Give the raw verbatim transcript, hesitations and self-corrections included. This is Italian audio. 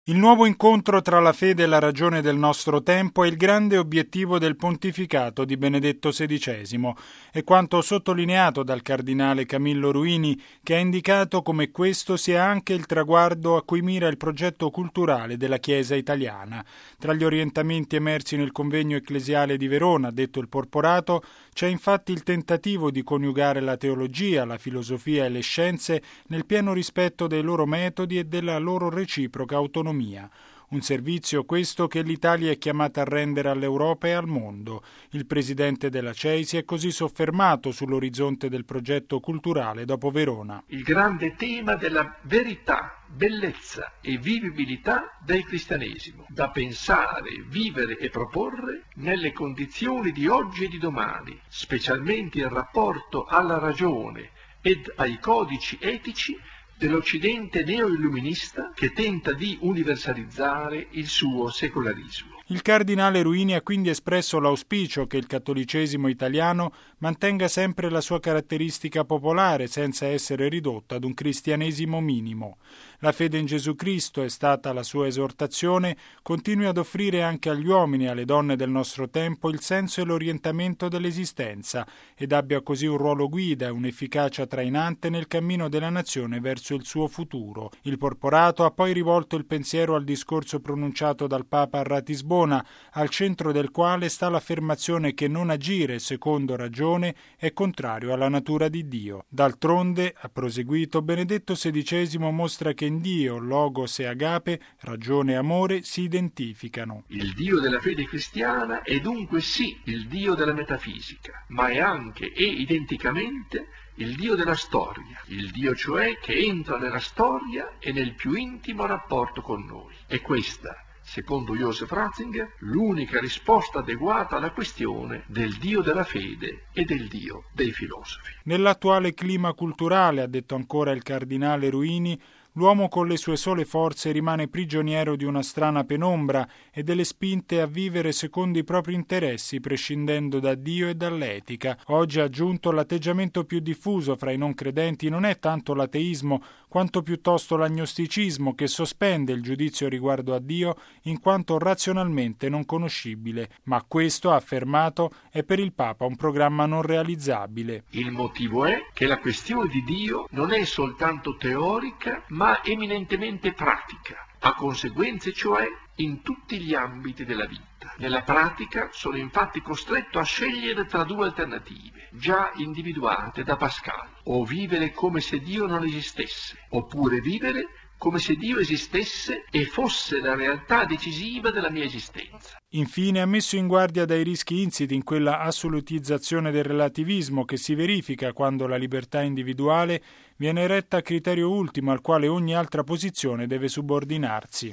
Il nuovo incontro tra la fede e la ragione del nostro tempo è il grande obiettivo del pontificato di Benedetto sedicesimo. È quanto sottolineato dal cardinale Camillo Ruini, che ha indicato come questo sia anche il traguardo a cui mira il progetto culturale della Chiesa italiana. Tra gli orientamenti emersi nel convegno ecclesiale di Verona, detto il Porporato, c'è infatti il tentativo di coniugare la teologia, la filosofia e le scienze nel pieno rispetto dei loro metodi e della loro reciproca autonomia. Un servizio questo che l'Italia è chiamata a rendere all'Europa e al mondo. Il presidente della C E I si è così soffermato sull'orizzonte del progetto culturale dopo Verona. Il grande tema della verità, bellezza e vivibilità del cristianesimo, da pensare, vivere e proporre nelle condizioni di oggi e di domani, specialmente in rapporto alla ragione ed ai codici etici dell'Occidente neo-illuminista che tenta di universalizzare il suo secolarismo. Il cardinale Ruini ha quindi espresso l'auspicio che il cattolicesimo italiano mantenga sempre la sua caratteristica popolare senza essere ridotto ad un cristianesimo minimo. La fede in Gesù Cristo, è stata la sua esortazione, continui ad offrire anche agli uomini e alle donne del nostro tempo il senso e l'orientamento dell'esistenza ed abbia così un ruolo guida e un'efficacia trainante nel cammino della nazione verso il suo futuro. Il Porporato ha poi rivolto il pensiero al discorso pronunciato dal Papa a Ratisbona, al centro del quale sta l'affermazione che non agire secondo ragione è contrario alla natura di Dio. D'altronde, ha proseguito, Benedetto sedicesimo mostra che in Dio, Logos e Agape, ragione e amore, si identificano. Il Dio della fede cristiana è dunque sì il Dio della metafisica, ma è anche e identicamente il Dio della storia, il Dio cioè che entra nella storia e nel più intimo rapporto con noi. E questa, secondo Joseph Ratzinger, l'unica risposta adeguata alla questione del Dio della fede e del Dio dei filosofi. Nell'attuale clima culturale, ha detto ancora il cardinale Ruini, l'uomo con le sue sole forze rimane prigioniero di una strana penombra e delle spinte a vivere secondo i propri interessi, prescindendo da Dio e dall'etica. Oggi, ha aggiunto, l'atteggiamento più diffuso fra i non credenti non è tanto l'ateismo, quanto piuttosto l'agnosticismo, che sospende il giudizio riguardo a Dio in quanto razionalmente non conoscibile. Ma questo, ha affermato, è per il Papa un programma non realizzabile. Il motivo è che la questione di Dio non è soltanto teorica, ma eminentemente pratica, ha conseguenze cioè in tutti gli ambiti della vita. Nella pratica sono infatti costretto a scegliere tra due alternative, già individuate da Pascal: o vivere come se Dio non esistesse, oppure vivere come se Dio esistesse e fosse la realtà decisiva della mia esistenza. Infine ha messo in guardia dai rischi insiti in quella assolutizzazione del relativismo che si verifica quando la libertà individuale viene retta a criterio ultimo al quale ogni altra posizione deve subordinarsi.